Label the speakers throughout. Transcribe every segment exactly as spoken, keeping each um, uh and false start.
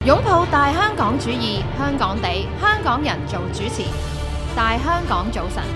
Speaker 1: 擁抱大香港主義，香港地，香港人做主持。大香港早晨，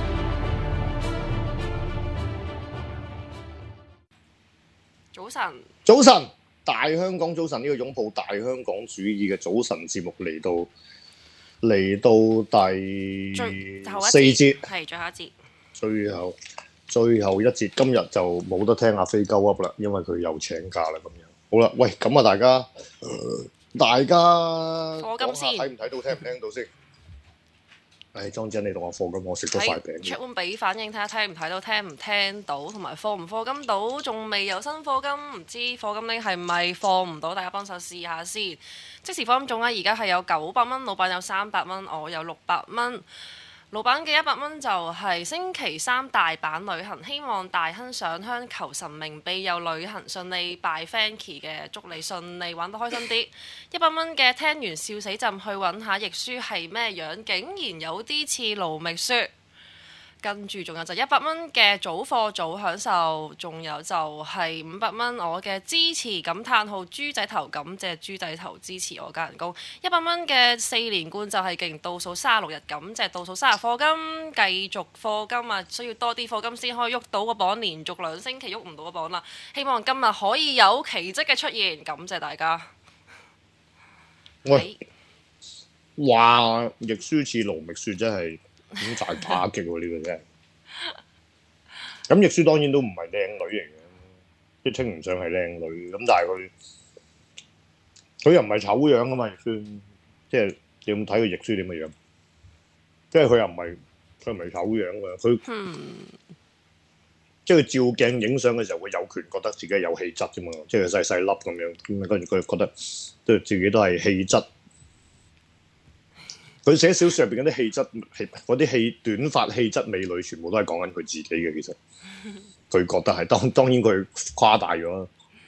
Speaker 2: 早晨，
Speaker 3: 早晨，大香港早晨呢、這個擁抱大香港主義嘅早晨節目嚟到嚟到第四節，
Speaker 2: 係最後一節，
Speaker 3: 最後最後一節，今日就冇得聽阿飛鳩噏啦，因為佢又請假啦咁樣。好啦，喂，咁啊，大家。呃大家
Speaker 2: 課金先
Speaker 3: 睇唔睇到，聽唔聽到先？唉，莊姐，你同我課金，我食咗塊餅。
Speaker 2: check 俾反應睇下睇唔睇到，聽唔聽到，同埋課唔課金到，仲未有新課金，唔知課金你係咪課唔到？大家幫手試下先。即時課金總額而家係有九百蚊，老闆有三百蚊，我有六百蚊。老闆嘅一百蚊就係星期三大阪旅行，希望大亨上香求神明庇佑旅行順利，拜 Fanky 嘅，祝你順利玩得開心啲。一百蚊嘅聽完笑死朕，去揾下亦舒係咩樣，竟然有啲似盧覓雪。跟住仲有就一百蚊嘅早課早享受，仲有就係五百蚊我嘅支持感嘆號豬仔頭，感謝豬仔頭支持我加人工。一百蚊嘅四連冠就係勁倒數三十六日，感謝倒數三十課金，繼續課金啊！需要多啲課金先可以喐到個榜，連續兩星期喐唔到個榜啦。希望今日可以有奇蹟嘅出現，感謝大家。
Speaker 3: 喂，話亦舒似盧覓雪真係咁大打擊喎！呢個真係。咁亦舒當然都唔係靚女嚟嘅，即係稱唔上係靚女。咁但係佢佢又唔係醜樣噶嘛，亦舒。即係你有冇睇佢亦舒點嘅樣？即係佢又唔係佢唔係醜樣㗎。佢、嗯、即係佢照鏡影相嘅時候，佢有權覺得自己係有氣質啫嘛。即係細細粒咁樣，咁跟住佢覺得即係自己都係氣質。佢寫小說入邊嗰啲氣質，嗰啲氣短髮氣質美女，全部都係講緊佢自己嘅。其實佢覺得係當當然佢誇大咗，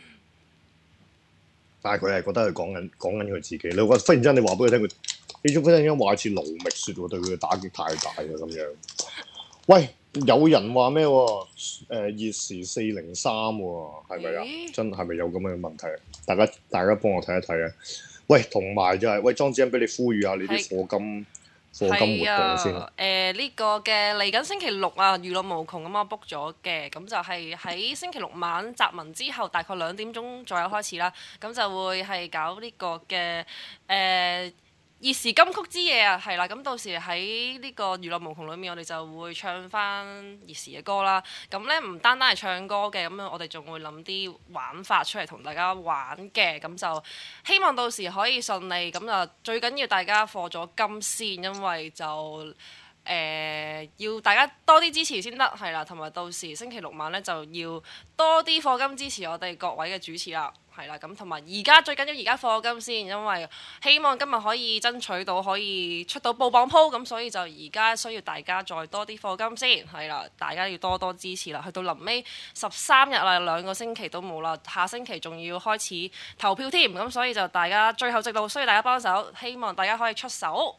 Speaker 3: 但係佢係覺得係講緊講緊佢自己。你覺得忽然之間你話俾佢聽，佢呢種忽然之間話似盧覓雪喎，對佢嘅打擊太大啦咁樣。喂，有人話咩？誒、呃，熱時四零三喎，係咪啊？欸、真係咪有咁嘅問題？大家大家幫我睇一睇啊！喂，同埋就係喂，莊子欣俾你呼籲下你啲課金課金活動先。誒呢、
Speaker 2: 呃呢個嘅嚟緊星期六啊，娛樂無窮咁我 book 咗嘅，咁就係喺星期六晚集文之後，大概兩點鐘左右開始啦。咁就會係搞呢個嘅誒。呃熱時金曲之夜啊，係啦，咁到時喺呢個娛樂無窮裏面，我哋就會唱翻熱時嘅歌啦。咁咧唔單單係唱歌嘅，咁我哋仲會諗啲玩法出嚟同大家玩嘅。咁就希望到時可以順利。咁就最緊要大家課咗金先，因為就誒、呃、要大家多啲支持先得，係啦。同埋到時星期六晚咧就要多啲課金支持我哋各位嘅主持啦。係啦，咁同埋而家最緊要而家課金先，因為希望今日可以爭取到可以出到報榜鋪，咁所以就而家需要大家再多啲課金先，係啦，大家要多多支持啦。去到臨尾十三日啦，兩個星期都冇啦，下星期仲要開始投票添，咁所以就大家最後直路需要大家幫手，希望大家可以出手。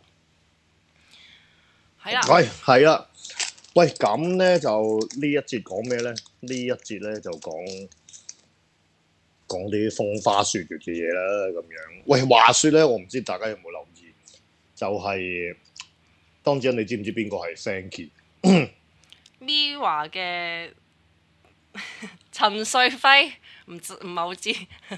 Speaker 2: 係啦，
Speaker 3: 喂，係啦，喂，咁咧就呢一節講咩咧？呢一節咧就講。講啲風花雪月嘅嘢啦，咁樣。喂，話說咧，我唔知大家有冇留意，就係、是、當陣你知唔知邊個係
Speaker 2: Fanky？Mirror 嘅陳瑞輝，唔唔係好知。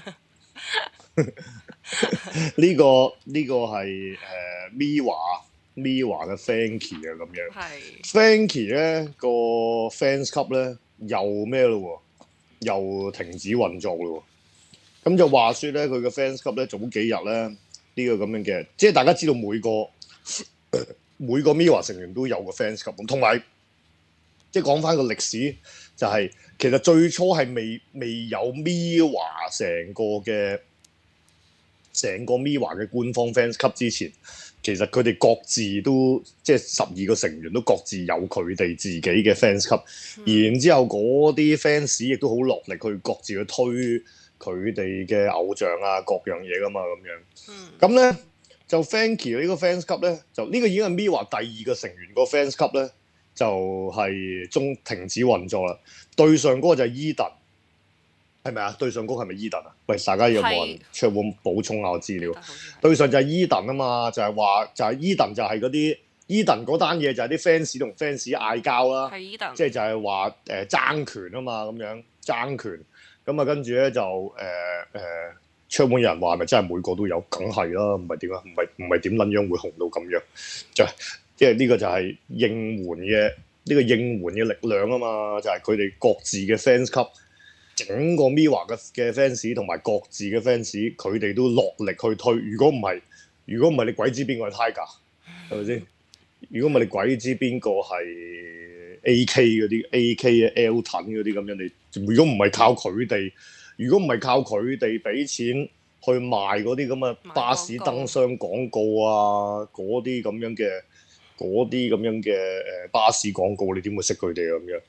Speaker 3: 呢個呢、這個係誒 Mirror Mirror 嘅 Fanky 啊，咁樣。係。Fanky 咧個 fans club 咧又咩咯？又停止運作咯。咁就話說咧，佢嘅 fans club 咧早幾日咧呢、這個咁樣嘅，即係大家知道每個每個 Mirror 成員都有個 fans club，同埋即係講翻個歷史，就係、是、其實最初係未未有 Mirror 成個嘅成個 Mirror 嘅官方 fans club 之前，其實佢哋各自都即係十二個成員都各自有佢哋自己嘅 fans club，嗯、然之後嗰啲 fans 亦都好落力去各自去推。佢哋嘅偶像啊，各樣嘢噶嘛，咁樣。咁咧、嗯、就 Fanky 呢個 fans club 咧，就呢、這個已經係 Mirror 第二個成員個 fans club 咧，就係、是、中停止運作啦。對上嗰個就係 Eden， 係咪啊？對上嗰個係咪伊頓啊？喂，大家有冇人出會補充下資料？對上就係伊頓啊嘛，就係、是、話就係伊頓就係嗰啲伊頓嗰單嘢就係啲 fans 同 fans 嗌交啦，即係就係話誒爭權啊嘛，咁樣爭權，咁啊跟住咧就誒誒。呃呃出門有人話係咪真係每個都有？梗係啦，唔係點啊？唔係唔係點撚樣會紅到咁樣？就係即係呢個就係應援嘅呢、呢個應援嘅力量啊嘛！就係佢哋各自嘅 fans 級，整個 MIRROR 嘅嘅 fans 同埋各自嘅 fans，佢哋都落力去推。如果唔係，如果唔係你鬼知邊個係 Tiger 係咪先？如果唔係你鬼知邊個係 A K 嗰啲 A K 啊 Elton 嗰啲咁樣，你如果唔係靠佢哋。如果唔係靠佢哋俾錢去賣嗰啲咁嘅巴士燈箱廣告啊，嗰啲咁樣嘅嗰啲咁樣嘅誒巴士廣告，你點會識佢哋咁樣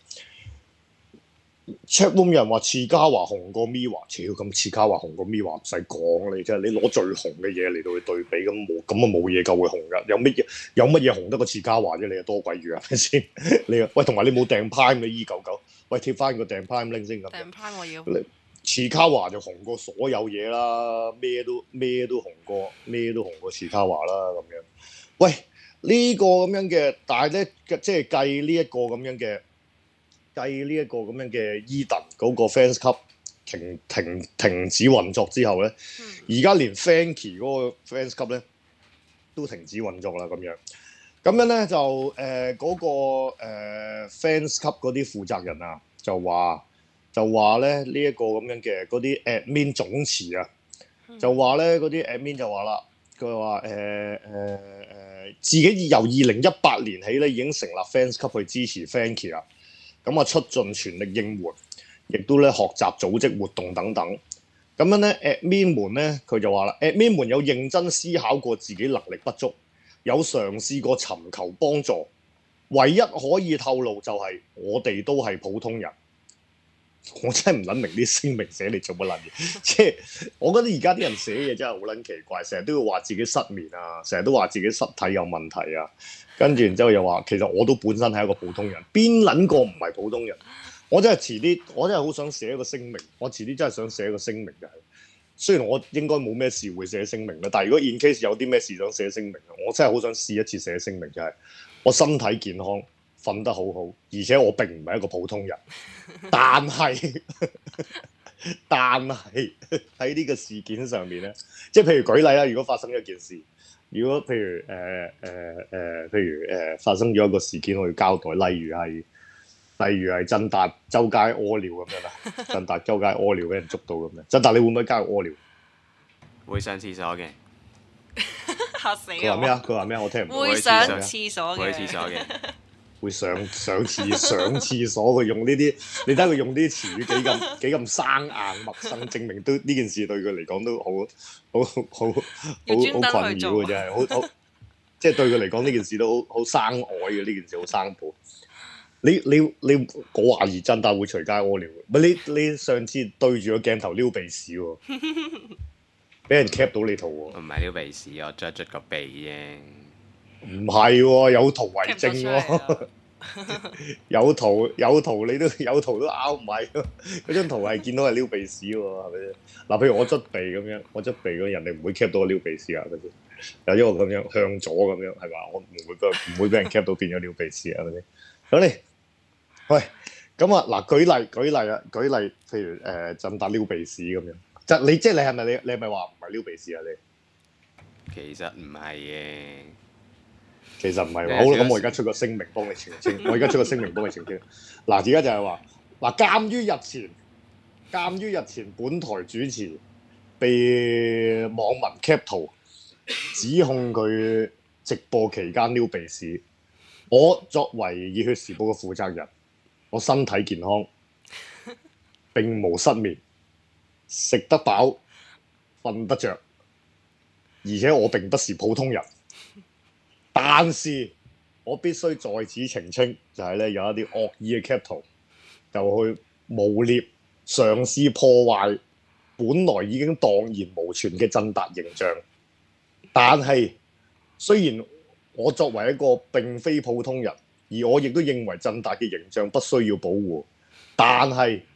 Speaker 3: ？Chatroom 有人話次嘉華紅過 MIRROR， 超咁次嘉華紅過 MIRROR 唔使講你真係，你攞最紅嘅嘢嚟到去對比，咁冇咁啊冇嘢夠會紅㗎。有乜嘢有乜嘢紅得過次嘉華啫？你又多鬼魚係咪先？你喂同埋你冇訂 Prime 嘅 E 九九，喂貼翻個訂 Prime link 先咁。
Speaker 2: 訂 Prime 我要。
Speaker 3: 次嘉華就紅過所有嘢啦，咩都咩都紅過，咩都紅過次嘉華啦咁樣。喂，呢、這個咁樣嘅，但係咧即係計呢一個咁樣嘅，計呢一個咁樣嘅伊頓嗰個 fans 級停停停止運作之後咧，而家、嗯、連 Frankie 嗰個 fans 級咧都停止運作啦咁樣。咁樣咧就誒嗰、呃那個、呃、fans 級嗰啲負責人啊，就話。就話咧呢一個咁樣嘅嗰啲 admin 總辭啊，就話咧嗰啲 admin 就話啦，佢話誒誒誒自己由二零一八年起咧已經成立 fans 級去支持 Frankie 啦，咁啊出盡全力應援，亦都咧學習組織活動等等。咁樣咧 admin 們咧佢就話啦 ，admin 們有認真思考過自己能力不足，有嘗試過尋求幫助，唯一可以透露就係我哋都係普通人。我真係唔撚明啲聲明寫嚟做乜撚嘢，即係我覺得而家啲人寫嘢真係好撚奇怪，成日都要話自己失眠啊，成日都話自己身體有問題啊，跟住然之後又話其實我都本身係一個普通人，邊撚個唔係普通人？我真係遲啲，我真係好想寫一個聲明，我遲啲真係想寫一個聲明就係，雖然我應該冇咩事會寫聲明啦，但係如果 in case 有啲咩事想寫聲明，我真係好想試一次寫聲明就係我身體健康。瞓得好好，而且我並唔係一個普通人，但係但係喺呢個事件上面咧，即係譬如舉例啦，如果發生一件事，如果譬如誒誒誒，譬如誒、呃、發生咗一個事件，我要交代，例如係例如係振達周街屙尿咁樣啦，振達周街屙尿俾人捉到咁樣，振達你會唔會加入屙尿？
Speaker 4: 會上廁所嘅。
Speaker 2: 嚇死我！
Speaker 3: 佢話咩啊？佢話咩？我聽唔到。
Speaker 2: 會上廁所嘅。
Speaker 4: 會去廁所嘅。
Speaker 3: 會上上廁上廁所，佢用呢啲，你睇佢用呢啲詞語幾咁幾咁生硬陌生，證明都呢件事對佢嚟講都好好好好好困擾嘅真係，好好即係對佢嚟講呢件事都好好生愛嘅，呢件事好生破。你你你我懷疑真達會隨街屙尿，唔係你你上次對住個鏡頭撩鼻屎喎，俾人 cap 到你圖喎。
Speaker 4: 唔係撩鼻屎，我捽捽個鼻啫。
Speaker 3: 唔係喎，有圖為證喎。有圖有圖，你都有圖都拗唔係咯。嗰張圖係見到係撩鼻屎喎，係咪先？嗱，譬如我捽鼻咁樣，我捽鼻嗰人哋唔會 cap 到我撩鼻屎啊，係咪先？有因為咁樣向左咁樣係嘛？我唔會俾唔會俾人 cap 到變咗撩鼻屎啊，係咪先？咁你喂咁啊嗱，舉例舉例啊，舉例，譬如誒振達撩鼻屎咁樣，就你即係你係咪你你係咪話唔係撩鼻屎啊？你
Speaker 4: 其實唔係嘅。
Speaker 3: 其實唔係喎，好啦，咁我而家出個聲明幫你澄清。我而家出個聲明幫你澄清。嗱，而家就係話，嗱，鑑於日前，鑑於日前本台主持被網民 cap 圖指控佢直播期間撩鼻屎，我作為熱血時報嘅負責人，我身體健康，並無失眠，食得飽，瞓得着，而且我並不是普通人。但是我必須在此澄清，就係、是、咧有一啲惡意嘅 cap 圖，就去誣衊、嘗試破壞本來已經蕩然無存嘅振達形象。但係雖然我作為一個並非普通人，而我亦都認為振達嘅形象不需要保護，但係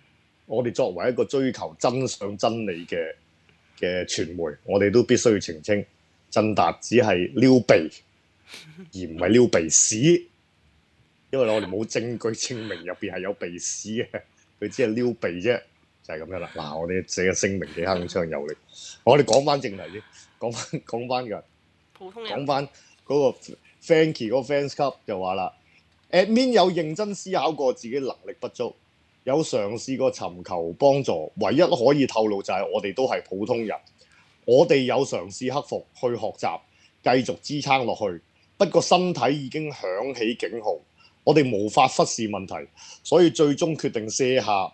Speaker 3: 我哋作為一個追求真相真理嘅嘅傳媒，我哋都必須要澄清，振達只係撩鼻，而唔係撩鼻屎。因為我哋冇證據證明入邊係有鼻屎嘅，佢只係撩鼻啫，就係、是、咁樣啦。嗱，我哋寫嘅聲明幾鏗鏘有力。我哋講翻正題先，講翻講翻嘅，
Speaker 2: 普通人
Speaker 3: 講翻嗰個 Frankie 嗰個 fans club 就話啦 ，admin 有認真思考過自己能力不足，有嘗試過尋求幫助，唯一可以透露就係我哋都係普通人，我哋有嘗試克服去學習，繼續支撐落去，不過身體已經響起警號。我哋無法忽視問題，所以最終決定卸下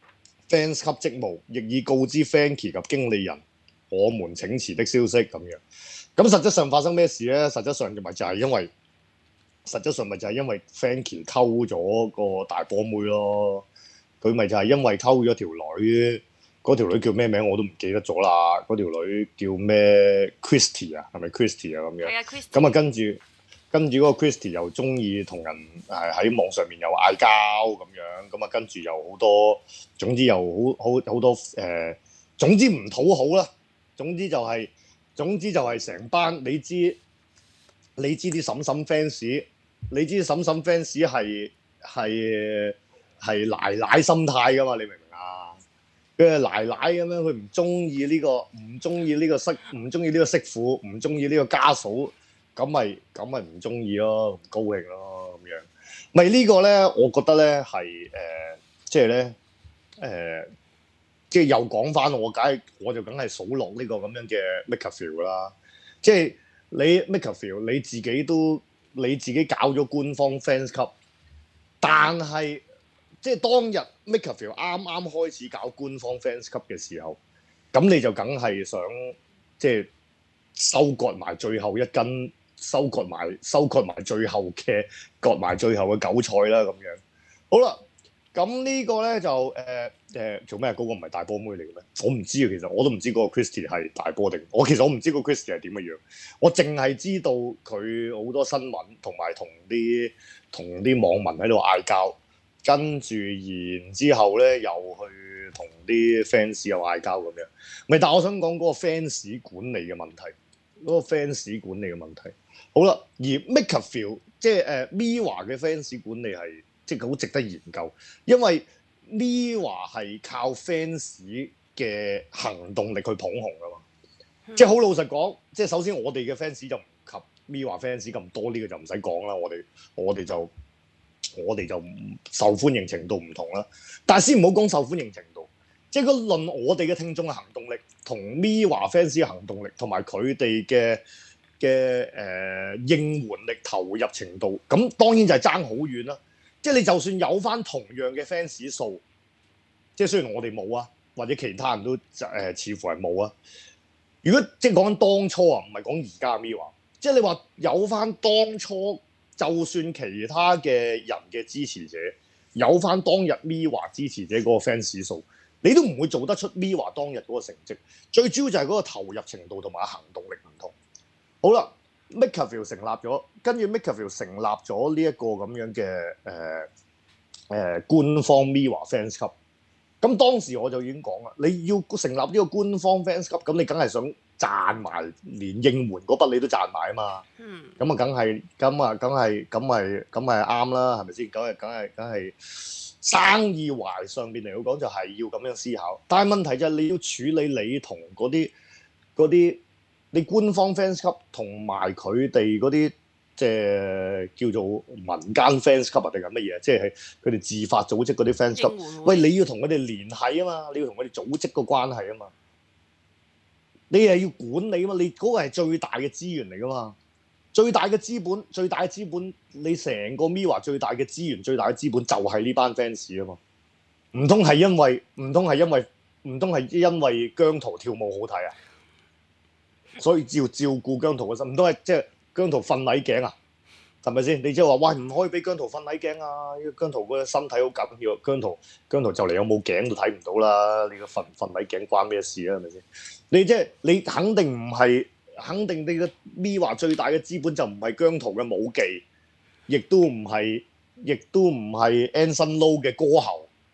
Speaker 3: fans club 職務，亦已告知 Frankie 及經理人我們請辭的消息咁樣。咁實質上發生咩事咧？實質上咪就係因為，實質上咪就係因為 Frankie 溝咗個大波妹咯。佢咪就係因為溝咗條女，嗰條女叫咩名我都唔記得咗啦。嗰條女叫咩 Christy 啊，係咪 Christy 啊咁樣？
Speaker 2: 係啊，Christy。
Speaker 3: 咁啊跟住。跟住嗰個 Christy 又中意同人誒喺網上面又嗌交咁樣，咁啊跟住又好多，總之又好好好多誒、呃，總之唔討好啦。總之就係、是，總之就係成班你知，你知啲嬸嬸 fans，你知嬸嬸 fans 係係係奶奶心態噶嘛？你明唔明啊？佢係奶奶咁樣，佢唔中意呢個，唔中意呢個媳，唔中意呢個媳婦，唔中意呢個家嫂。咁咪咁咪唔中意咯，唔高興咯咁樣。咪呢個咧，我覺得咧係誒，即係咧誒，即係又講翻我，梗係我就梗係數落呢個咁樣嘅 MakerVille 啦。即係你 MakerVille 你自己都你自己搞咗官方 fans club，但係即係當日 MakerVille 啱啱開始搞官方 fans club 嘅時候，咁你就梗係想即係收割埋最後一根。收割埋收割埋最後嘅割埋最後嘅韭菜啦咁樣。好啦，咁呢個咧就誒誒、呃呃、做咩？嗰、嗰個唔係大波妹嚟嘅咩？我唔知啊，其實我都唔知嗰個 Christy 係大波定。我其實我唔知個 Christy 係點嘅樣。我淨係知道佢好多新聞同埋同啲同啲網民喺度嗌交，跟住然之後咧又去同啲 fans 又嗌交咁樣。咪但係我想講嗰個 fans 管理嘅問題，嗰、嗰個 fans 管理嘅問題。好啦，而 MakerVille 即係誒 Mirror 嘅 fans 管理係即係好值得研究，因為 Mirror 係靠 fans 嘅行動力去捧紅噶嘛。嗯、即係好老實講，即係首先我哋嘅 fans 就唔及 Mirror fans 咁多，呢、呢個就唔使講啦。我哋我哋就我哋就受歡迎程度唔同啦。但係先唔好講受歡迎程度，即係個論我哋嘅聽眾嘅行動力同 Mirror fans 嘅行動力，同埋佢哋嘅。嘅誒、呃、應援力投入程度，咁當然就係爭好遠啦。即係你就算有翻同樣嘅 fans 數，即係雖然我哋冇啊，或者其他人都誒、呃、似乎係冇啊。如果即係講緊當初啊，唔係講而家 Mirror，即係你話有翻當初，就算其他嘅人嘅支持者有翻當日 Mirror 支持者嗰個 fans 數，你都唔會做得出 Mirror 當日嗰個成績。最主要就係嗰個投入程度同埋行動力唔同。好啦 MakerVille 成立咗，跟住 MakerVille 成立咗呢一個咁樣嘅誒誒官方 Mirror fans club。咁當時我就已經講啦，你要成立呢個官方 fans club，咁你梗係想賺埋連應援嗰筆你都賺埋啊嘛。嗯。咁啊，梗係，咁啊，梗係，咁咪咁咪啱啦，係咪先？梗係，梗係，梗係生意懷上邊嚟講就係要咁樣思考。但係問題就係你要處理你同嗰啲嗰啲。你官方 fans club 同埋佢哋嗰啲即係叫做民間 fans club 定係乜嘢？即係佢哋自發組織嗰啲 fans club。喂，你要同佢哋聯繫啊嘛，你要同佢哋組織個關係啊嘛。你係要管理啊嘛，你嗰個係最大嘅資源嚟噶嘛。最大嘅資本，最大嘅資本，你成個 Mirror 最大嘅資源、最大嘅資本就係呢班 fans 啊嘛。唔通係因為唔通係因為唔通係因為姜濤跳舞好睇啊？所以要照顧姜濤嘅心，唔通係即係姜濤瞓禮頸啊？係咪先？你即係話喂，唔可以俾姜濤瞓禮頸啊！姜濤個身體好緊要，姜濤姜濤就嚟有冇頸都睇唔到啦！你個瞓瞓禮頸關咩事啊？係咪先？你即係你肯定唔係，肯定你個 Mirror 最大嘅資本就唔係姜濤嘅舞技，亦都唔係，亦都唔係 Anson Lo 嘅歌喉，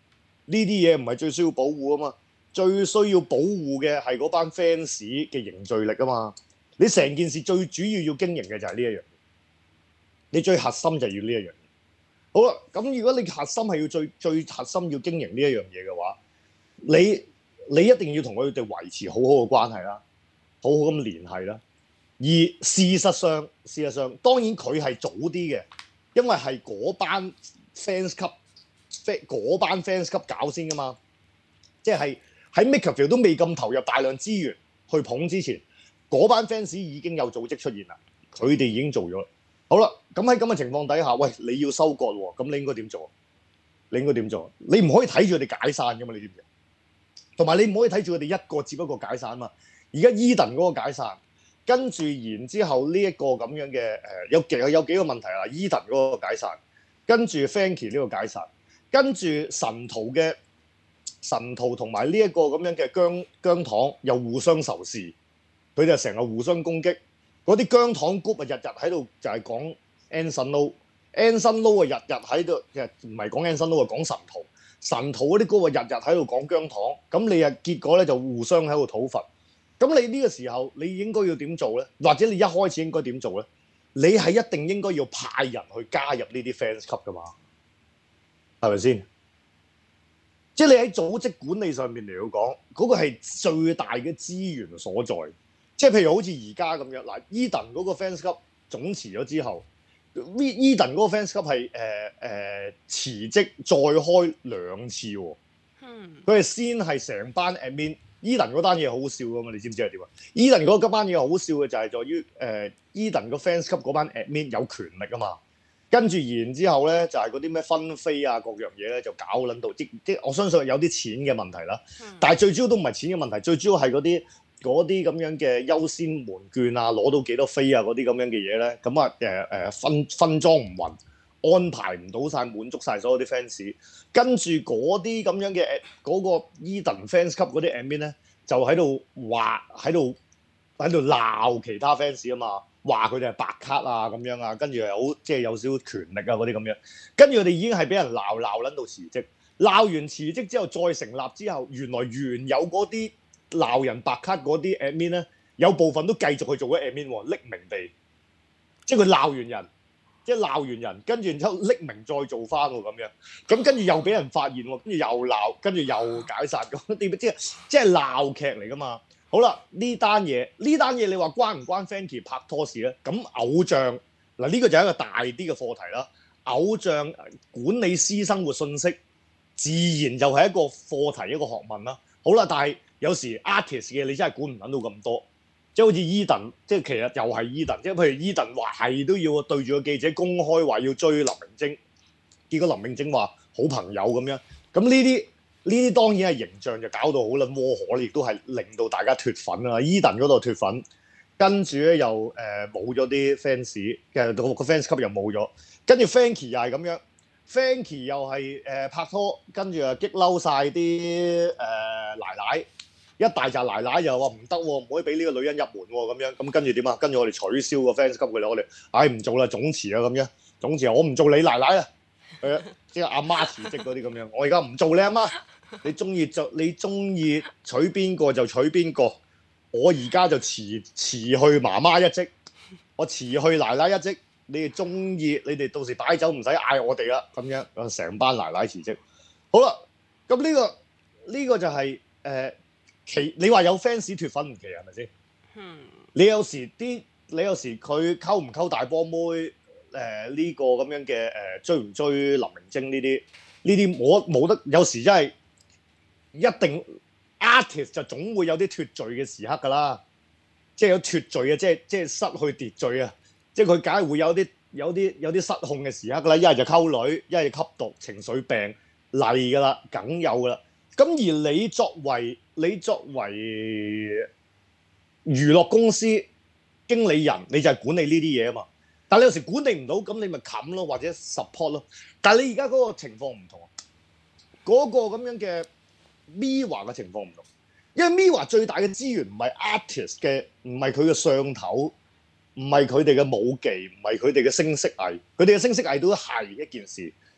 Speaker 3: 呢啲嘢唔係最需要保護啊嘛，最需要保護嘅係嗰班 fans 嘅凝聚力啊嘛。你成件事最主要要經營嘅就係呢一樣嘢，你最核心就係要呢一樣嘢。好啦，咁如果你核心係要最最核心要經營呢一樣嘢嘅話，你你一定要同佢哋維持好好嘅關係啦，好好咁聯繫啦。而事實上，事實上當然佢係早啲嘅，因為係嗰班 fans 級嗰班 fans 級搞先噶嘛，即係喺 MakerVille 都未咁投入大量資源去捧之前，嗰班 fans 已經有組織出現啦，佢哋已經做咗。好啦，咁喺咁嘅情況底下，喂，你要收割喎，咁你應該點做？你應該點做？你唔可以睇住佢哋解散噶嘛，你知唔知？同埋你唔可以睇住佢哋一個接一個解散嘛。而家 Eden 嗰個解散，跟住然之後呢一個咁樣嘅誒、呃，有幾有幾個問題啦。Eden 嗰個解散，跟住 Frankie 呢個解散，跟住神徒嘅神徒同埋呢一個咁樣嘅姜姜糖又互相仇視，佢哋成日互相攻擊。嗰啲姜糖 group 啊，日日喺度就係講 Anson Lo，Anson Lo 啊日日喺度，其實唔係講 Anson Lo 啊，講神徒，神徒嗰啲 group 啊日日喺度講姜糖，咁你啊結果咧就互相喺度討伐。咁你呢個時候你應該要點做咧？或者你一開始應該點做咧？你係一定應該要派人去加入呢啲 fans club 噶嘛？係咪先？即係你喺組織管理上面嚟講，嗰個係最大嘅資源所在。即係譬如好似而家咁樣，嗱 Eden 嗰個 fans club 總辭咗之後 ，Eden 嗰個 fans club 係誒誒辭職再開兩次喎。佢係先係成班 admin。Eden 嗰單嘢好笑噶嘛？你知唔知係點啊 ？Eden 嗰班嘢好笑嘅就係在於誒 Eden 個 fans club 嗰班 admin 有權力啊嘛。跟住然之後咧，就係嗰啲咩分飛啊各樣嘢咧，就搞撚到即即我相信有啲錢嘅問題啦。嗯、但係最主要都唔係錢嘅問題，最主要係嗰啲。嗰啲咁樣嘅優先門券啊，攞到幾多飛啊，嗰啲咁樣嘅嘢咧，咁啊誒誒分分裝唔勻，安排唔到晒，滿足晒所有啲 fans， 跟住嗰啲咁樣嘅嗰、嗰個 Eden fans 級嗰啲 admin 咧，就喺度話喺度喺度鬧其他 fans 啊嘛，話佢哋係白卡啊咁樣啊，跟住又好即係有少少權力啊嗰啲咁樣，跟住佢哋已經係俾人鬧鬧撚到辭職，鬧完辭職之後再成立之後，原來原有嗰啲。鬧人白卡嗰啲 admin 咧，有部分都繼續去做嗰 admin 喎，匿名地，即係佢鬧完人，即係鬧完人，跟住然之後匿名再做翻喎咁樣，咁跟住又俾人發現喎，跟住又鬧，跟住又解散咁，點即係即係鬧劇嚟噶嘛？好啦，呢單嘢呢單嘢你話關唔關 Frankie 拍拖事咧？咁偶像嗱呢個就係一個大啲嘅課題啦。偶像管理私生活信息，自然就係一個課題一個學問啦。好啦，但係。有時 artist 嘅你真係管唔撚到咁多，即係好似 Eden，即係其實又係 Eden，即係譬如 Eden 話係都要對住個記者公開話要追林明禎，結果林明禎話好朋友咁樣，咁呢啲呢啲當然係形象就搞到好撚窩火，亦都係令到大家脱粉啊 ！Eden 嗰度脱粉，跟住咧又誒冇咗啲 fans， 嘅個個 fans 級又冇咗，跟住 Frankie 又係咁樣 ，Frankie 又係誒、呃、拍拖，跟住又激嬲晒啲誒奶奶。一大紮奶奶又話唔得喎，唔可以俾呢個女人入門喎，咁樣咁跟住點啊？跟住我哋取消個 fans 級佢哋，我哋唉唔做啦，總辭啊咁樣，總辭我唔做你奶奶啦，誒即係阿媽辭職嗰啲咁樣，我而家唔做你阿媽，你中意就你中意娶邊個就娶邊個，我而家就辭辭去媽媽一職，我辭去奶奶一職，你哋中意你哋到時擺酒唔使嗌我哋啦，咁樣成班奶奶辭職，好啦，咁呢個呢個就係誒。奇你話有 fans 脱粉唔奇係咪先？嗯，你有時啲你有時佢溝唔溝大波妹誒呢、呃呢個咁樣嘅誒、呃、追唔追林明禎呢啲呢啲我冇得有時真係一定 artist 就總會有啲脱序嘅時刻㗎啦，即係有脱序啊，即係即係失去秩序啊，即係佢梗係會有啲有啲有啲失控嘅時刻㗎啦，一係就溝女，一係就吸毒、情緒病嚟㗎啦，梗有㗎啦。咁而你作為你作為娛樂公司經理人，你就係管理呢啲嘢啊嘛。但係你有時管理唔到，咁你咪冚咯，或者 support 咯。但係你而家嗰個情況唔同，嗰、嗰個咁樣嘅 Mirror 嘅情況唔同，因為 Mirror 最大嘅資源唔係 artist 嘅，唔係佢嘅上頭，唔係佢哋嘅舞技，唔係佢哋嘅聲色藝，佢哋嘅聲色藝都係一件事。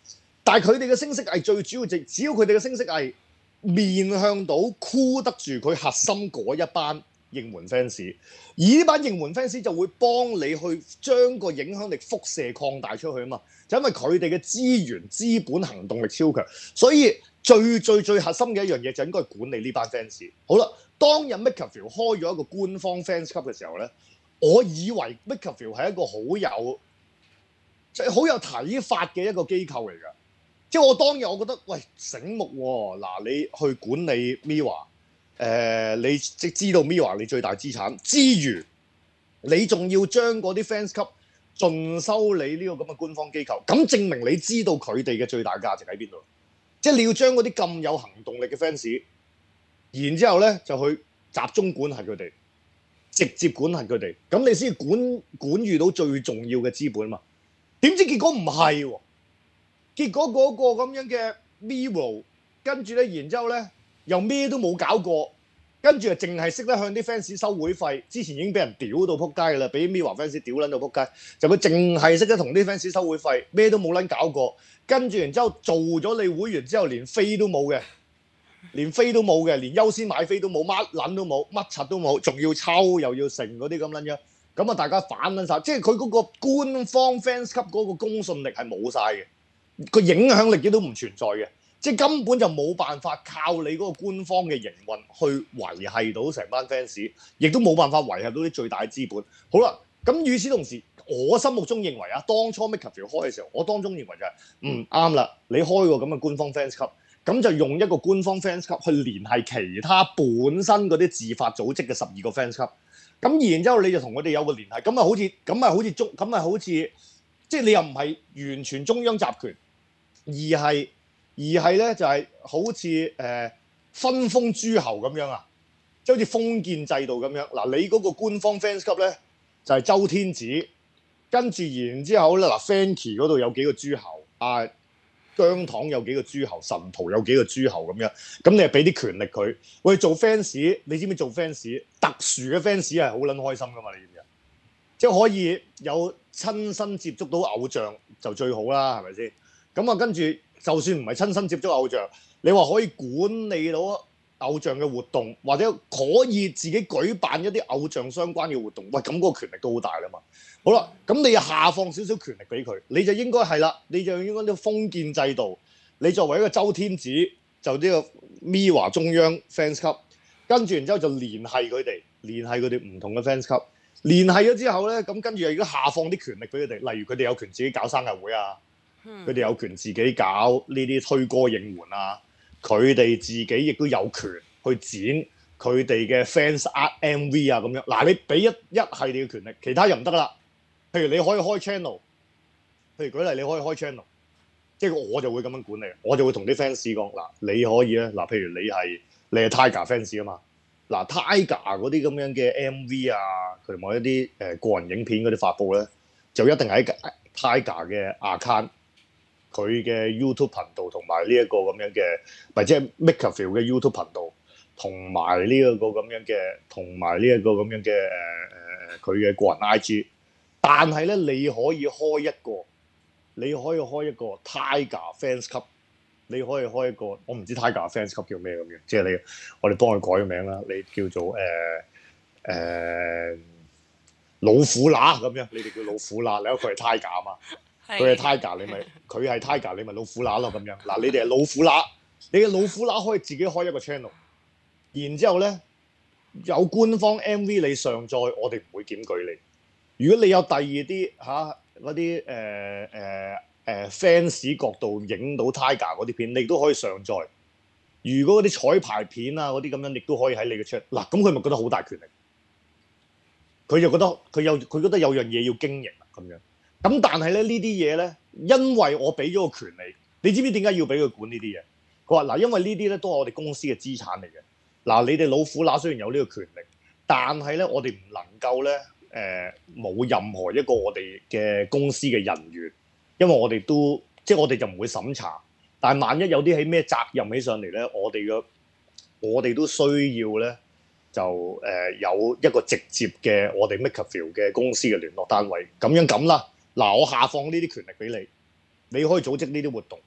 Speaker 3: 但係佢哋嘅聲色藝最主要就只要佢哋嘅聲色藝面向到箍得住佢核心嗰一班應援 fans， 而呢班應援 fans 就會幫你去將個影響力輻射擴大出去啊嘛，就因為佢哋嘅資源、資本、行動力超強，所以最最最核心嘅一樣嘢就應該係管理呢班 fans。好啦，當日 MakerVille 開咗一個官方 fans club 嘅時候咧，我以為 MakerVille 係一個好有即係好有睇法嘅一個機構嚟㗎。即係我當日我覺得，喂，醒目喎！嗱，你去管理 MIRROR，誒、呃，你即知道 MIRROR 你最大資產之餘，你仲要將嗰啲 fans club盡收你呢個咁嘅官方機構，咁證明你知道佢哋嘅最大價值喺邊度。即係你要將嗰啲咁有行動力嘅 fans，然之後咧就去集中管轄佢哋，直接管轄佢哋，咁你先管管遇到最重要嘅資本嘛。點知結果唔係喎？結果嗰個咁樣嘅 MIRROR， 跟住咧，然之後咧又咩都冇搞過，跟住就淨係識得向啲 fans 收會費。之前已經俾人屌到撲街㗎啦，俾 MIRROR fans 屌撚到撲街。就佢淨係識得同啲 fans 收會費，咩都冇撚搞過。跟住然之後做咗你會員之後，連飛都冇嘅，連飛都冇嘅，連優先買飛都冇，乜撚都冇，乜柒都冇，仲要抽又要成嗰啲咁撚樣。咁啊，大家反撚晒，即係佢嗰個官方 fans club嗰個公信力係冇晒嘅。個影響力亦都唔存在嘅，即係根本就冇辦法靠你嗰個官方嘅營運去維係到成班 fans， 亦都冇辦法維係到啲最大資本。好啦，咁與此同時，我心目中認為啊，當初 MakerVille 開嘅時候，我當中認為就係、是、嗯啱啦，你開個咁嘅官方 fans club，咁就用一個官方 fans club 去聯繫其他本身嗰啲自發組織嘅十二個 fans club，咁然之後你就同佢哋有個聯繫，咁啊好似咁啊好似中咁啊好似即係你又唔係完全中央集權。而係而係咧就係、是、好似誒、呃、分封諸侯咁樣啊，即係好似封建制度咁樣。嗱，你嗰個官方 fans club 咧就係、是、周天子，跟住然之後咧嗱 Fanky 嗰度有幾個諸侯，啊姜糖有幾個諸侯，神徒有幾個諸侯咁樣，咁你係俾啲權力佢，喂做 fans， 你知唔知做 fans 特殊嘅 fans 係好撚開心噶嘛？你知唔知啊？即係可以有親身接觸到偶像就最好啦，係咪先？咁啊，跟住就算唔係親身接觸偶像，你話可以管理到偶像嘅活動，或者可以自己舉辦一啲偶像相關嘅活動，喂，咁嗰個權力都好大啦嘛。好啦，咁你又下放少少權力俾佢，你就應該係啦，你就應該啲封建制度，你作為一個周天子，就呢個 MIRROR 中央 fans club，跟住然之後就聯繫佢哋，聯繫佢哋唔同嘅 fans club，聯繫咗之後咧，咁跟住又要下放啲權力俾佢哋，例如佢哋有權自己搞生日會啊。佢哋有權自己搞呢啲推歌應援啊！佢哋自己亦都有權去剪佢哋嘅 fans art M V 啊咁樣。嗱，你俾一一系列嘅權力，其他又唔得啦。譬如你可以開 channel，譬如舉例你可以開 channel，即係我就會咁樣管理，我就會同啲 fans 講嗱，你可以咧嗱，譬如你係你係 Tiger fans 啊嘛，嗱 Tiger 嗰啲咁樣嘅 M V 啊，佢同埋一啲誒個人影片嗰啲發布咧，就一定喺 Tiger 嘅 account。佢嘅 YouTube 頻道同埋呢一個咁樣嘅，或者係 MakerVille 嘅 YouTube 頻道，同埋呢一個咁樣嘅，同埋呢一個咁樣嘅誒誒佢嘅個人 I G。但係咧，你可以開一個，你可以開一個 Tiger Fans Club，你可以開一個，我唔知 Tiger Fans Club 叫咩咁樣，即係你我哋幫佢改個名啦，你叫做誒誒、呃呃、老虎乸咁樣，你哋叫老虎乸，你話佢係 Tiger 啊嘛。佢係 Tiger， 你咪佢係 Tiger， 你咪老虎乸咯咁樣。嗱，你哋係老虎乸，你嘅老虎乸可以自己開一個 channel， 然之後咧有官方 M V 你上載，我哋唔會檢舉你。如果你有第二啲嚇嗰啲誒誒誒 fans 角度影到 Tiger 嗰啲片，你都可以上載。如果嗰啲彩排片啊嗰啲咁樣，亦都可以喺你嘅 channel。嗱，咁佢咪覺得好大權力？佢就覺得佢有佢覺得有樣嘢要經營啊咁樣。咁但係咧呢啲嘢咧，因為我俾咗個權利，你知唔知點解要俾佢管呢啲嘢？佢話嗱，因為呢啲咧都係我哋公司嘅資產嚟嘅。嗱，你哋老虎乸雖然有呢個權力，但係咧我哋唔能夠咧誒冇任何一個我哋嘅公司嘅人員，因為我哋都即係我哋就唔會審查。但係萬一有啲喺咩責任起上嚟咧，我哋嘅我哋都需要咧就誒、呃、有一個直接嘅我哋 MakerVille 嘅公司嘅聯絡單位，咁樣咁啦。嗱，我下放呢啲權力俾你，你可以組織呢啲活動，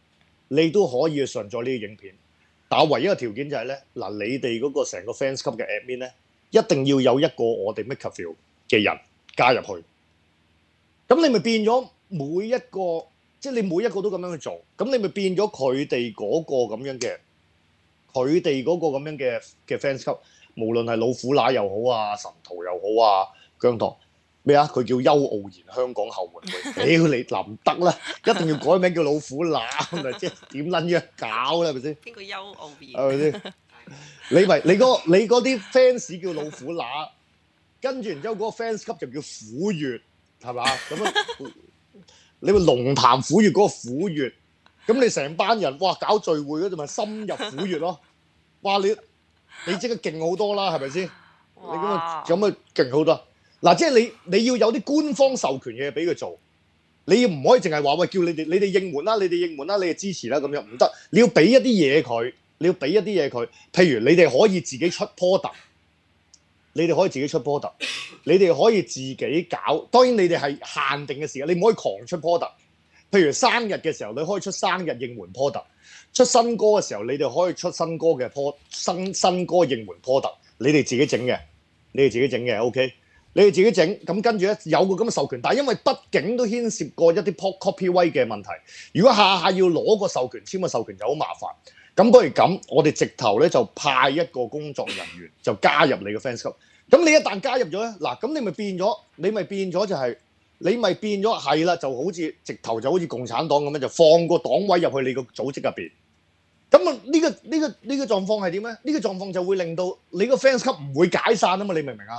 Speaker 3: 你都可以去上載呢啲影片。但係唯一嘅條件就係咧，嗱，你哋嗰個成個 fans club 嘅 admin 咧，一定要有一個我哋 MakerVille 嘅人加入去。咁你咪變咗每一個，即係你每一個都咁樣去做，咁你咪變咗佢哋嗰個咁樣嘅，佢哋嗰個咁樣嘅嘅 fans club，無論係老虎乸又好啊，神徒又好啊，姜濤咩啊？佢叫邱傲然香港後援會，屌你嗱唔得啦，一定要改名叫老虎乸，咪即係點撚樣搞啦？係咪先？
Speaker 2: 邊個邱傲然？
Speaker 3: 係咪先？你咪你嗰你嗰啲 fans 叫老虎乸，跟住然之後嗰個 fans club 就叫虎穴，係嘛？咁啊，你咪龍潭虎穴嗰個虎穴，咁你成班人哇搞聚會嗰度咪深入虎穴咯？哇！你你即刻勁好多啦，係咪先？你咁啊咁啊勁好多。嗱，即係你你要有啲官方授權嘅嘢俾佢做，你唔可以淨係話喂叫你哋你哋應援啦，你哋應援啦，你哋支持啦咁樣唔得，你要俾一啲嘢佢，你要俾一啲嘢佢，譬如你哋可以自己出 product， 你哋可以自己出 product， 你哋可以自己搞，當然你哋係限定嘅時間，你唔可以狂出 product。譬如生日嘅時候，你可以出生日應援 product， 出新歌嘅時候，你哋可以出新歌嘅 product， 新新歌應援 product， 你哋自己整嘅，你哋自己整嘅 ，OK。你哋自己整，咁跟住咧有個咁嘅授權，但係因為畢竟都牽涉過一啲 copyright 嘅問題，如果下下要攞個授權簽個授權就好麻煩。咁不如咁，我哋直頭咧就派一個工作人員就加入你嘅 fans club。咁你一旦加入咗咧，嗱咁你咪變咗，你咪變咗就係、是，你咪變咗係啦，就好似直頭就好似共產黨咁樣，就放個黨委入去你個組織入邊。咁啊呢個呢、呢個呢、呢個狀況係點咧？呢、呢個狀況就會令到你個 fans club 唔會解散啊嘛，你明唔明啊？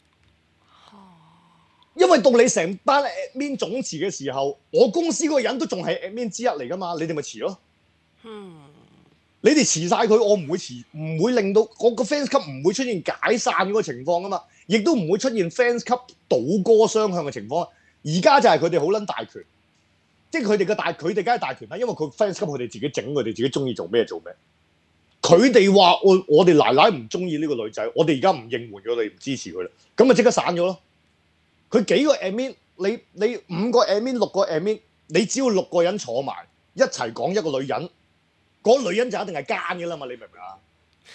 Speaker 3: 因為到你成班 admin 總辭嘅時候，我公司嗰個人都仲係 admin 之一嚟噶嘛，你哋咪辭咯。嗯，你哋辭晒佢，我唔會辭，唔會令到我個 fans club 唔會出現解散嗰個情況噶嘛，亦都唔會出現 fans club 倒戈雙向嘅情況。而家就係佢哋好撚大權，即係佢哋嘅大，佢哋梗係大權啦，因為佢 fans club 佢哋自己整，佢哋自己中意做咩做咩。佢哋話我我哋奶奶唔中意呢個女仔，我哋而家唔應援佢，我哋唔支持佢啦，咁咪即刻散咗咯。佢幾個 admin， 你你五個 admin 六個 admin， 你只要六個人坐埋一齊講一個女人，嗰、那個女人就一定係奸嘅啦嘛，你明唔明啊？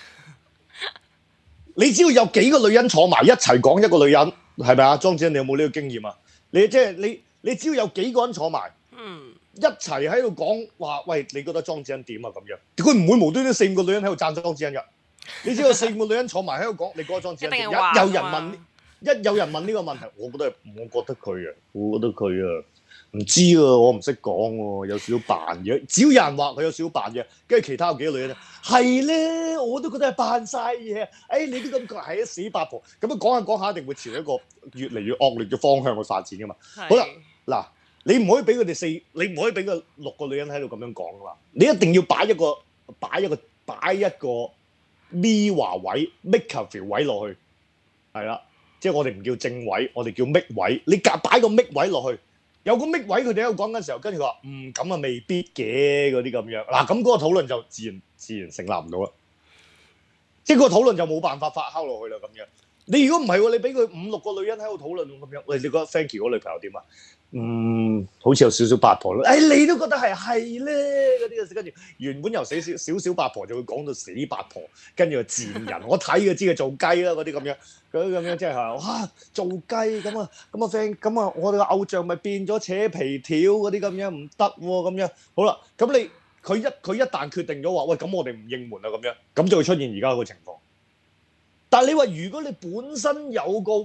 Speaker 3: 你只要有幾個女人坐埋一齊講一個女人，係咪啊？莊子，你有冇呢個經驗啊？你即係你你只要有幾個人坐埋，嗯，一齊喺度講話，喂，你覺得莊子點啊？咁樣，佢唔會無端端四五個女人喺度讚莊子㗎。你只要四五個女人坐埋喺度講，你覺得莊子點？有有人問。一有人問呢個問題，我覺得我覺得佢啊，我覺得佢啊，唔知啊，我唔識講喎，有少少扮嘢。只要有人話佢有少少扮嘢，跟住其他有幾個女人咧，係咧，我都覺得係扮晒嘢。誒、哎，你都咁講係啊，死八婆。咁樣講下講下，一定會朝一個越嚟越惡劣嘅方向去發展噶嘛。好啦，嗱，你唔可以俾佢哋四，你唔可以俾個六個女人喺度咁樣講噶嘛。你一定要擺一個擺一個擺一個 MIRROR 位 MakerVille 位落去，係啦。即係我哋唔叫正位，我哋叫 make 位。你夾擺個 make 位落去，有個 make 位，佢哋喺度講緊時候，跟住佢話：嗯，咁啊未必嘅嗰啲咁樣。嗱，咁嗰個討論就自然自然成立唔到啦。即係個討論就冇辦法發酵落去啦咁樣。你如果唔係喎，你俾佢五六個女人喺度討論咁樣，喂，你覺得 Frankie 嗰個女朋友點啊？嗯，好似有少少八婆咯。誒、哎，你都覺得係係咧嗰啲嘅，跟住原本由死少少少八婆就會講到死八婆，跟住就賤人。我睇就知佢做雞啦嗰啲咁樣，嗰啲咁樣即係話哇做雞咁啊咁啊 friend 咁啊，我哋嘅偶像咪變咗扯皮條嗰啲咁樣唔得喎咁樣。好啦，咁你佢一佢一旦決定咗話喂，咁我哋唔應門啦咁樣，咁就會出現而家個情況。但係你話如果你本身有個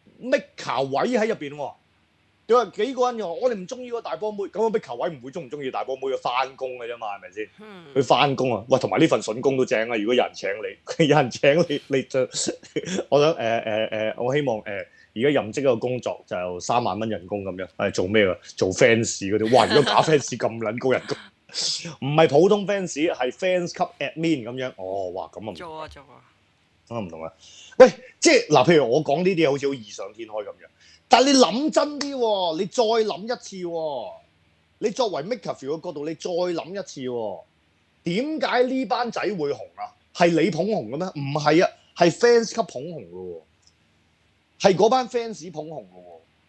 Speaker 3: maker 位喺入邊喎。你話幾個人又我哋唔中意個大波妹，咁個逼球位唔會中唔中意大波妹去翻工嘅啫嘛，係咪先？去翻工啊！喂，同埋呢份筍工都正啊！如果有人請你，有人請你，你就我想誒誒誒，我希望誒而家任職一個工作就三萬蚊人工咁樣，係做咩啊？做 fans 嗰啲，哇！如果假 fans 咁撚高人工，唔係普通 fans， 係 fans 級 admin 咁樣，哦，哇！咁啊做啊做啊，咁啊唔同啊！喂，即係嗱，譬如我講呢啲嘢好似好異想天開咁樣。但係你諗真啲喎，你再諗一次喎，你作為 MakerVille 嘅角度，你再諗一次喎，點解呢班仔會紅啊？係你捧紅嘅咩？唔係啊，係 fans 級捧紅嘅喎，係嗰班 fans 捧紅嘅喎。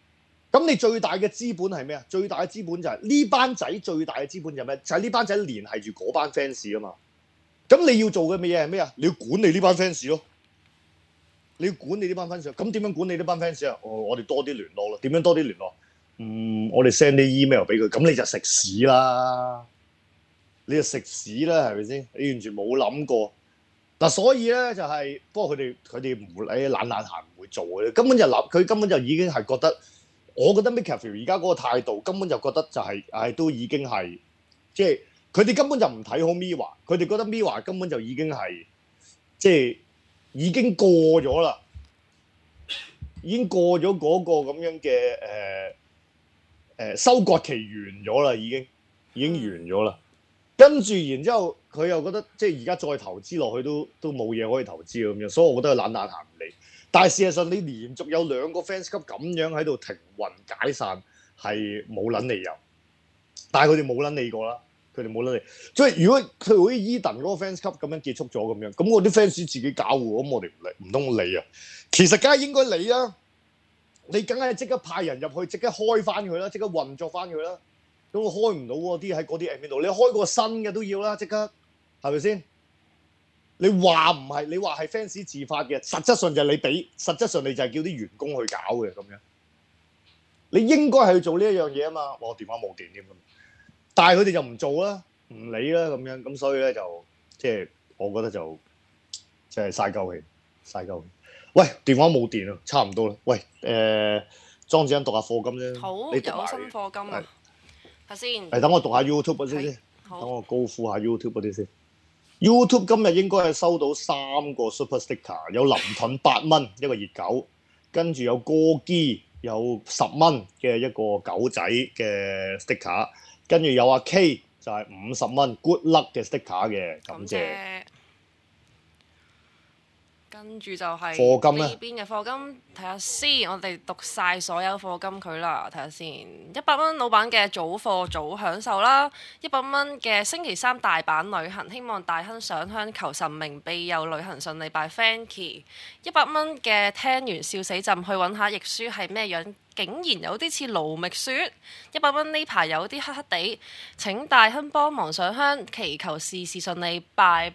Speaker 3: 咁你最大嘅資本係咩啊？最大嘅資本就係、是、呢班仔最大嘅資本就係咩？就係、是、呢班仔連係住嗰班 fans 啊嘛。咁你要做嘅嘢係咩啊？你要管理呢班 fans 咯。你要管理呢班 fans，咁點樣管理呢班 fans 啊？哦，我哋多啲聯絡咯。點樣多啲聯絡？嗯，我哋 send 啲 email 俾佢，咁你就食屎啦！你就食屎啦，係咪先？你完全冇諗過。嗱，所以咧就係、是，不過佢哋佢哋唔會誒懶懶閒唔會做嘅，根本就諗佢根本就已經係覺得，我覺得 MakerVille 而家嗰個態度根本就覺得就係、是，唉、哎、都已經係，即係佢哋根本就唔睇好 MIRROR，佢哋覺得 MIRROR 根本就已經係，即係已經過咗啦，已經過咗嗰個咁樣嘅誒誒收割期完咗啦，已經已經完咗啦。跟住，然之後佢又覺得即係而家再投資落去都都冇嘢可以投資咁樣，所以我覺得佢懶懶閒唔理。但係事實上，你連續有兩個 fans club 咁樣喺度停運解散，係冇撚理由。但係佢哋冇撚理過啦，佢哋冇撚理。所以如果佢好似 Eden 嗰個 fans club 咁樣結束咗咁樣，咁我啲 fans 自己搞喎，咁我哋唔理，唔通理啊？其實梗係應該理啦，你梗係即刻派人入去，即刻開翻佢啦，即刻運作翻佢啦。咁我開唔到喎，啲喺嗰啲 admin 度，你開個新嘅都要啦，即刻係咪先？你話唔係，你話係 fans 自發嘅，實質上就係你俾，實質上你就係叫啲員工去搞嘅咁樣。你應該係去做呢一樣嘢啊嘛，我電話冇電添咁，但係佢哋就唔做啦，唔理啦咁樣，咁所以咧就即係我覺得就即係嘥鳩氣，嘥鳩氣。喂，電話冇電啊，差唔多啦。喂，誒莊子欣讀下課金啫，
Speaker 2: 好
Speaker 3: 你讀
Speaker 2: 有新課金啊！睇先，
Speaker 3: 誒等我讀下 YouTube 嗰啲先，等我高呼下 YouTube 嗰啲先。YouTube 今日應該係收到三個 Super Sticker， 有林盾八蚊一個熱狗，跟住有哥基有十蚊嘅一個狗仔嘅 sticker， 跟住有阿 K 就係五十蚊 Good Luck 嘅 sticker 嘅，感謝。
Speaker 2: 跟住就係
Speaker 3: 課金
Speaker 2: 呢邊嘅課金，睇下先。我哋讀晒所有課金佢啦，睇下先。一百蚊老闆嘅早課早享受啦，一百蚊嘅星期三大阪旅行，希望大亨上香求神明庇佑旅行順利 by Fanky。一百蚊嘅聽完笑死朕，去揾下譯書係咩樣，竟然有啲似盧覓雪。一百蚊呢排有啲黑黑地，請大亨幫忙上香，祈求事事順利 by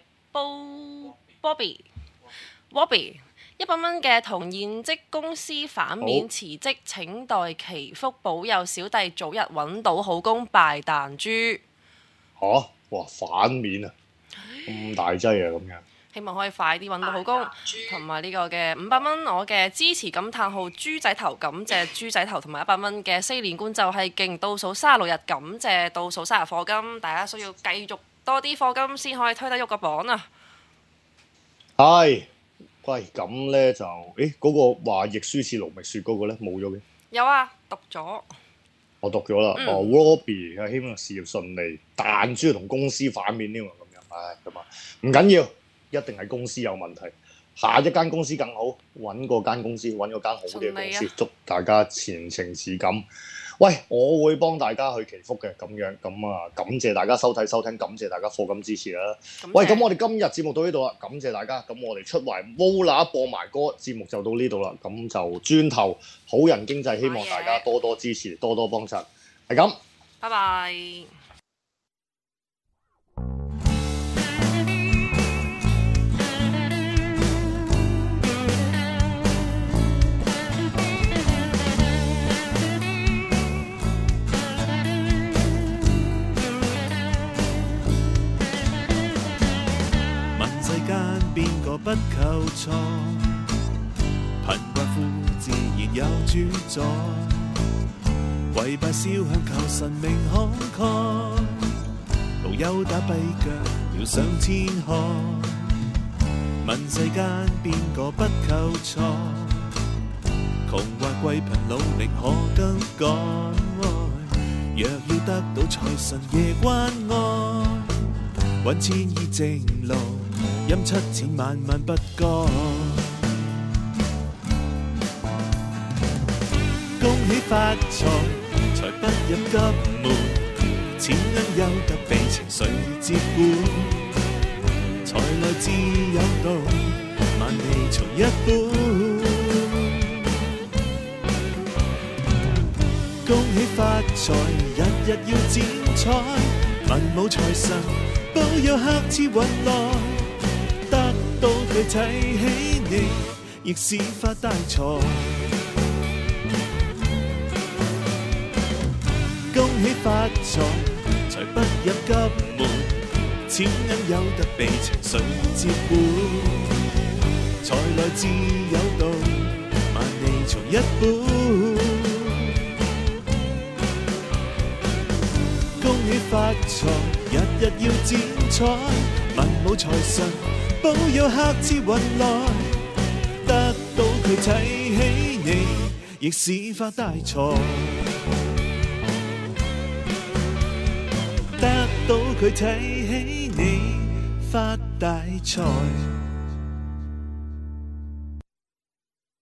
Speaker 2: Bobby。Bobby 一百蚊嘅同現職公司反面辭職，請代祈福保佑小弟早日揾到好工拜彈珠。
Speaker 3: 嚇、啊！哇，反面啊，咁大劑啊咁樣。
Speaker 2: 希望可以快啲揾到好工，同埋呢個嘅五百蚊我嘅支持感嘆號豬仔頭，感謝豬仔頭，同埋一百蚊嘅四連冠就係勁，倒數三十六日，感謝倒數三十課金，大家需要繼續多啲課金先可以推得喐個榜啊！
Speaker 3: 係。喂，咁咧就，誒嗰、那個話譯書似盧覓雪嗰個咧冇咗嘅。有
Speaker 2: 啊，讀咗。我讀
Speaker 3: 咗啦。嗯、哦 ，Robbie 係希望事業順利，彈珠同公司反面添喎，咁樣，唉咁啊，唔緊要，一定係公司有問題。下一間公司更好，揾個間公司，揾個間好嘅公司，祝大家前程似錦。喂，我會幫大家去祈福嘅，咁樣咁啊，感謝大家收睇收聽，感謝大家課金支持啦。喂，咁我哋今日節目到呢度啦，感謝大家。咁我哋出懷 Vola 播埋歌，節目就到呢度啦。咁就轉頭好人經濟，希望大家多多支持，多多幫襯，係咁。
Speaker 2: 拜拜。
Speaker 5: 邊個不求錯？貧寡婦自然有主宰，跪拜燒香求神明慷慨，徒有打跛腳要上天海。問世間邊個不求錯？窮或貴貧努力可更改，若要得到財神夜關愛，揾錢依正路，陰七錢萬萬不該。恭喜發財，財不入急門，錢銀有得被情緒接管。財來自有道，萬利從一本。 恭喜發財，日日要剪彩，文武財神保佑客似雲來，得到佢睇起你，亦是發大財。恭喜發財，財不入急門，錢銀有得被情緒接管，財來自有道，萬利從一本。恭喜發財，日日要剪彩，文武財神保佑客似雲來，得到佢睇起你，亦是發大財。得到佢睇起你，發大財。